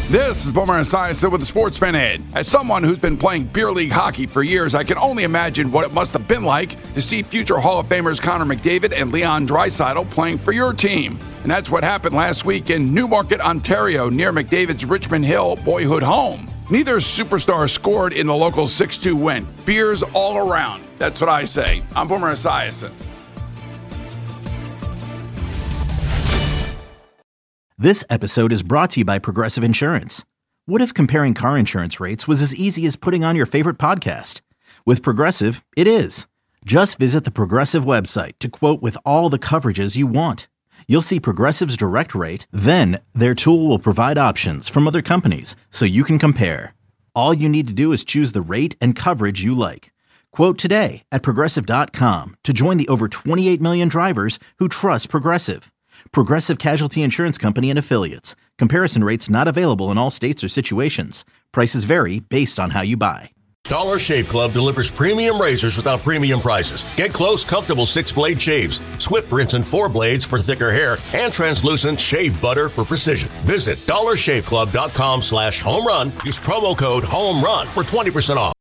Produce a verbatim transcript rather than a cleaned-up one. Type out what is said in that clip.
This is Boomer Esiason with the Sports Minute. As someone who's been playing beer league hockey for years, I can only imagine what it must have been like to see future Hall of Famers Connor McDavid and Leon Draisaitl playing for your team. And that's what happened last week in Newmarket, Ontario, near McDavid's Richmond Hill boyhood home. Neither superstar scored in the local six two win. Beers all around. That's what I say. I'm Boomer Esiason. This episode is brought to you by Progressive Insurance. What if comparing car insurance rates was as easy as putting on your favorite podcast? With Progressive, it is. Just visit the Progressive website to quote with all the coverages you want. You'll see Progressive's direct rate, then their tool will provide options from other companies so you can compare. All you need to do is choose the rate and coverage you like. Quote today at Progressive dot com to join the over twenty-eight million drivers who trust Progressive. Progressive Casualty Insurance Company and Affiliates. Comparison rates not available in all states or situations. Prices vary based on how you buy. Dollar Shave Club delivers premium razors without premium prices. Get close, comfortable six-blade shaves, swift rinse and four blades for thicker hair, and translucent shave butter for precision. Visit dollar shave club dot com slash home run. Use promo code HOME RUN for twenty percent off.